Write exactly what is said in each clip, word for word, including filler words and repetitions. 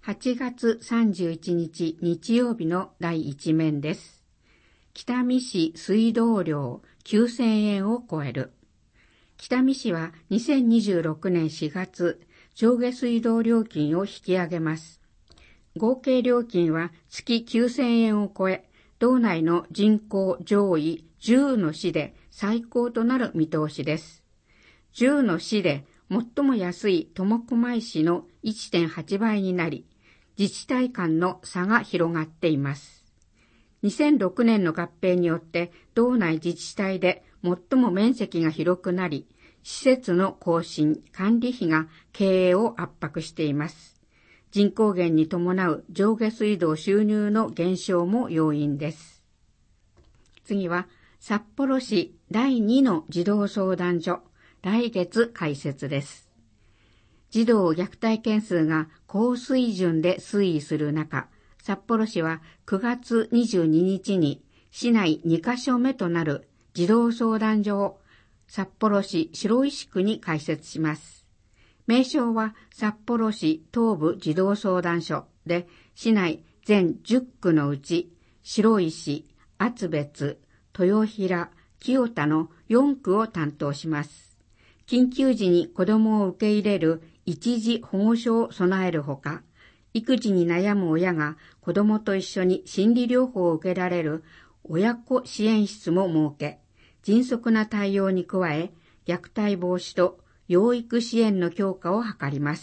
はちがつさんじゅういちにち日曜日の第一面です。北見市水道料きゅうせんえんを超える。北見市はにせんにじゅうろくねんしがつ、上下水道料金を引き上げます。合計料金は月きゅうせんえんを超え、道内の人口上位じゅうの市で最高となる見通しです。じゅうの市で最も安い苫小牧市の いってんはちばいになり、自治体間の差が広がっています。にせんろくねんの合併によって道内自治体で最も面積が広くなり、施設の更新・管理費が経営を圧迫しています。人口減に伴う上下水道収入の減少も要因です。次は札幌市だいにの児童相談所、来月開設です。児童虐待件数が高水準で推移する中、札幌市はくがつにじゅうににちに市内にかしょめとなる児童相談所を札幌市白石区に開設します。名称は札幌市東部児童相談所で、市内全じゅっくのうち白石、厚別、豊平、清田のよんくを担当します。緊急時に子どもを受け入れる一時保護所を備えるほか、育児に悩む親が子どもと一緒に心理療法を受けられる親子支援室も設け、迅速な対応に加え、虐待防止と養育支援の強化を図ります。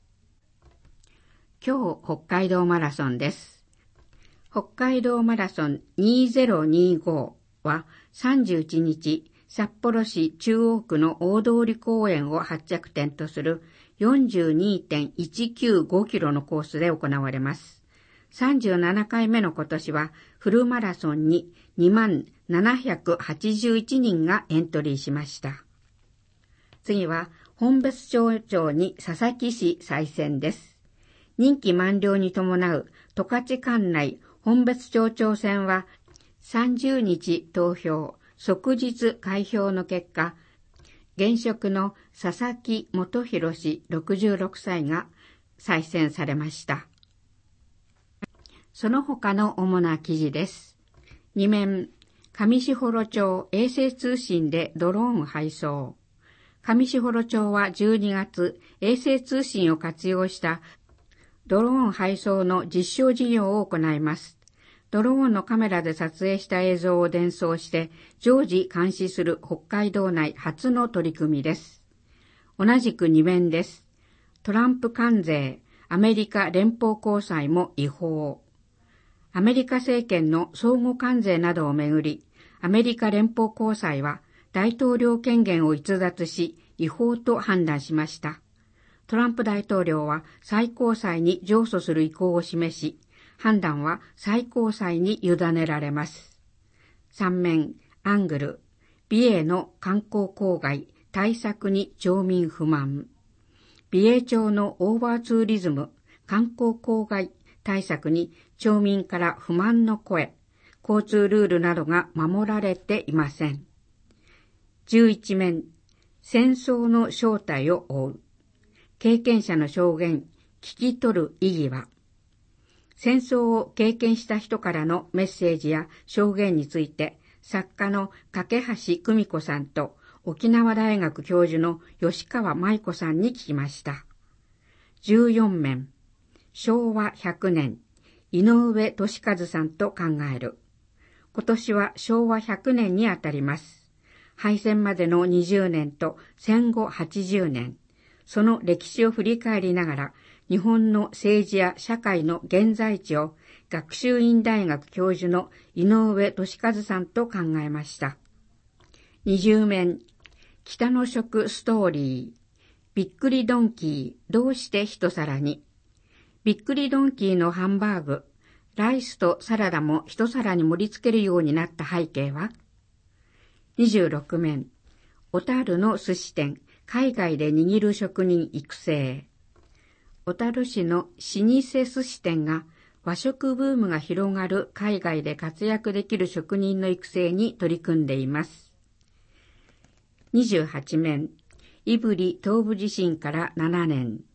今日、北海道マラソンです。北海道マラソンにせんにじゅうごはさんじゅういちにち、札幌市中央区の大通公園を発着点とする よんじゅうにてんいちきゅうごキロのコースで行われます。さんじゅうななかいめの今年はフルマラソンににまんななひゃくはちじゅういちにんがエントリーしました。次は本別町長に佐々木氏再選です。任期満了に伴う十勝管内本別町長選はさんじゅうにち投票、即日開票の結果、現職の佐々木元弘氏ろくじゅうろくさいが再選されました。その他の主な記事です。に面、上士幌町衛星通信でドローン配送。上士幌町はじゅうにがつ、衛星通信を活用したドローン配送の実証事業を行います。ドローンのカメラで撮影した映像を伝送して常時監視する北海道内初の取り組みです。同じくに面です。トランプ関税、アメリカ連邦高裁も違法。アメリカ政権の相互関税などをめぐり、アメリカ連邦高裁は大統領権限を逸脱し違法と判断しました。トランプ大統領は最高裁に上訴する意向を示し、判断は最高裁に委ねられます。さん面、アングル、美瑛の観光郊外、対策に町民不満。美瑛町のオーバーツーリズム、観光郊外対策に町民から不満の声、交通ルールなどが守られていません。じゅういち面、戦争の正体を追う。経験者の証言、聞き取る意義は。戦争を経験した人からのメッセージや証言について、作家の架橋久美子さんと沖縄大学教授の吉川舞子さんに聞きました。じゅうよん面、昭和ひゃくねん、井上俊一さんと考える。今年は昭和ひゃくねんにあたります。敗戦までのにじゅうねんと戦後はちじゅうねん、その歴史を振り返りながら、日本の政治や社会の現在地を学習院大学教授の井上俊一さんと考えました。にじゅう面、北の食ストーリー、びっくりドンキー、どうして一皿に。びっくりドンキーのハンバーグ、ライスとサラダも一皿に盛り付けるようになった背景は。にじゅうろく面、小樽の寿司店、海外で握る職人育成。小樽市の老舗寿司店が和食ブームが広がる海外で活躍できる職人の育成に取り組んでいます。にじゅうはち面、胆振東部地震からななねん、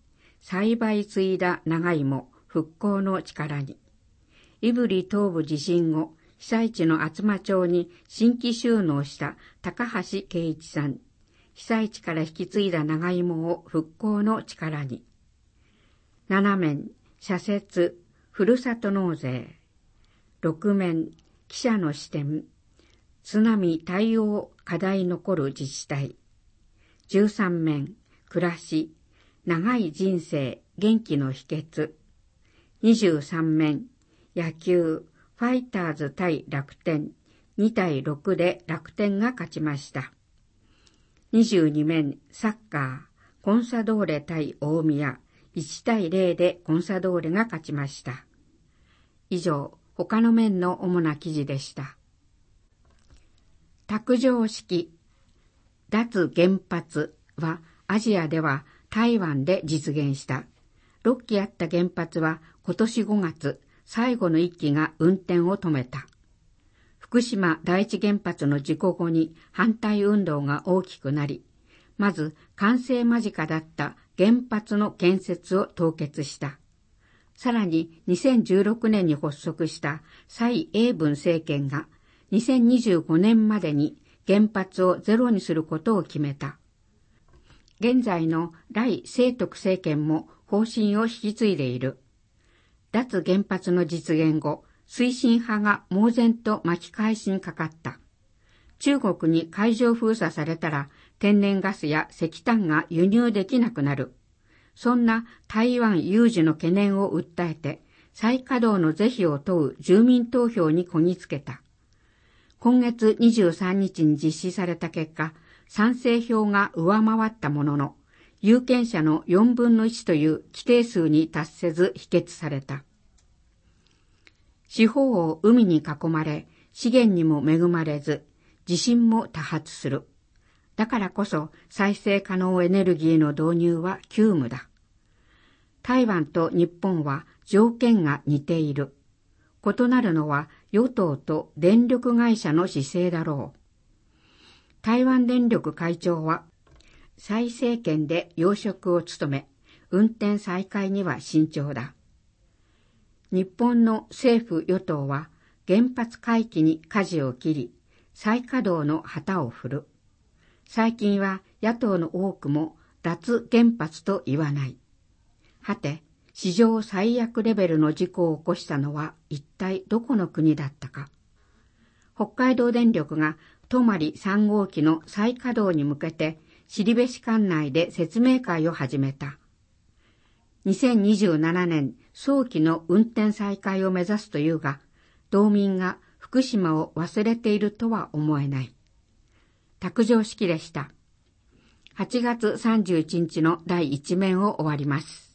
栽培継いだ長芋復興の力に。胆振東部地震後、被災地の厚真町に新規就農した高橋圭一さん。被災地から引き継いだ長芋を復興の力に。七面、社説、ふるさと納税。六面、記者の視点。津波対応課題残る自治体。十三面、暮らし。長い人生、元気の秘訣。二十三面、野球、ファイターズ対楽天。にたいろくで楽天が勝ちました。二十二面、サッカー、コンサドーレ対大宮。いちたいゼロでコンサドーレが勝ちました。以上、他の面の主な記事でした。卓上式、脱原発はアジアでは台湾で実現した。ろっきあった原発は今年ごがつ、最後のいっきが運転を止めた。福島第一原発の事故後に反対運動が大きくなり、まず完成間近だった原発の建設を凍結した。さらににせんじゅうろくねんに発足した蔡英文政権がにせんにじゅうごねんまでに原発をゼロにすることを決めた。現在の頼清徳政権も方針を引き継いでいる。脱原発の実現後、推進派が猛然と巻き返しにかかった。中国に海上封鎖されたら天然ガスや石炭が輸入できなくなる。そんな台湾有事の懸念を訴えて再稼働の是非を問う住民投票にこぎつけた。今月にじゅうさんにちに実施された結果、賛成票が上回ったものの、有権者のよんぶんのいちという規定数に達せず否決された。四方を海に囲まれ、資源にも恵まれず、地震も多発する。だからこそ再生可能エネルギーの導入は急務だ。台湾と日本は条件が似ている。異なるのは与党と電力会社の姿勢だろう。台湾電力会長は、蔡政権で要職を務め、運転再開には慎重だ。日本の政府与党は、原発回帰に舵を切り、再稼働の旗を振る。最近は野党の多くも脱原発と言わない。はて、史上最悪レベルの事故を起こしたのは一体どこの国だったか。北海道電力が泊さんごうきの再稼働に向けて後志管内で説明会を始めた。にせんにじゅうななねん早期の運転再開を目指すというが、道民が福島を忘れているとは思えない。卓上式でした。はちがつさんじゅういちにちのだいいち面を終わります。